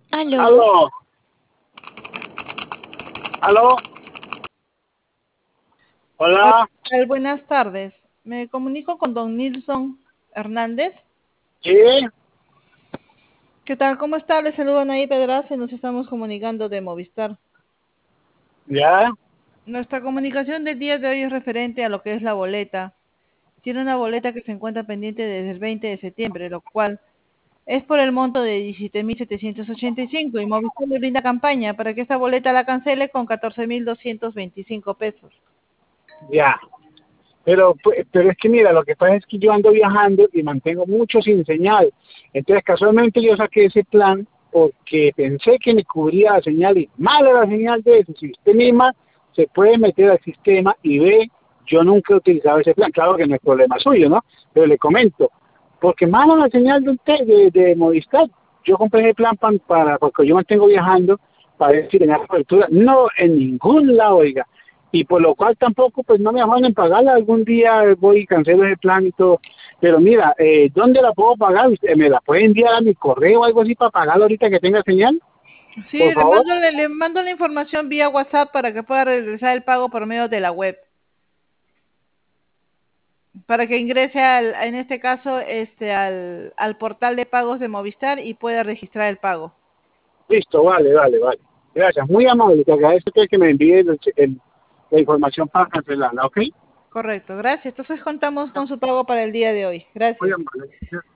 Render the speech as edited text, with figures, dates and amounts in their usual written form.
Aló, Aló, aló, hola, Buenas tardes. Me comunico con don Nilson Hernández. sí, ¿Qué tal? ¿Cómo está? Le saludan ahí Pedraza y nos estamos comunicando de Movistar. ya, Nuestra comunicación del día de hoy es referente a lo que es la boleta. Tiene una boleta que se encuentra pendiente desde el 20 de septiembre, lo cual es por el monto de 17.785 y Movistar le brinda campaña para que esta boleta la cancele con 14.225 pesos. ya. Pero es que mira, lo que pasa es que yo ando viajando y mantengo mucho sin señal. Entonces, casualmente yo saqué ese plan porque pensé que me cubría la señal y mala la señal de eso. Si usted misma se puede meter al sistema y ve, yo nunca he utilizado ese plan. Claro que no es problema suyo, ¿no? Pero le comento, porque mala la señal de Movistar. Yo compré ese plan porque yo mantengo viajando para ver si tenía cobertura. No, en ningún lado, oiga, y por lo cual tampoco pues no me afanan en pagarla. Algún día voy y cancelo ese plan y todo. Pero mira, ¿dónde la puedo pagar? ¿Usted me la puede enviar a mi correo o algo así para pagarla ahorita que tenga señal? Sí, Por favor. le mando la información vía WhatsApp para que pueda realizar el pago por medio de la web. Para que ingrese en este caso, al portal de pagos de Movistar y pueda registrar el pago. Listo, vale, vale, vale. Gracias, muy amable. Te agradezco que me envíe la información para cancelarla, ¿ok? Correcto, gracias. Entonces contamos con su pago para el día de hoy. Muy Gracias. amable.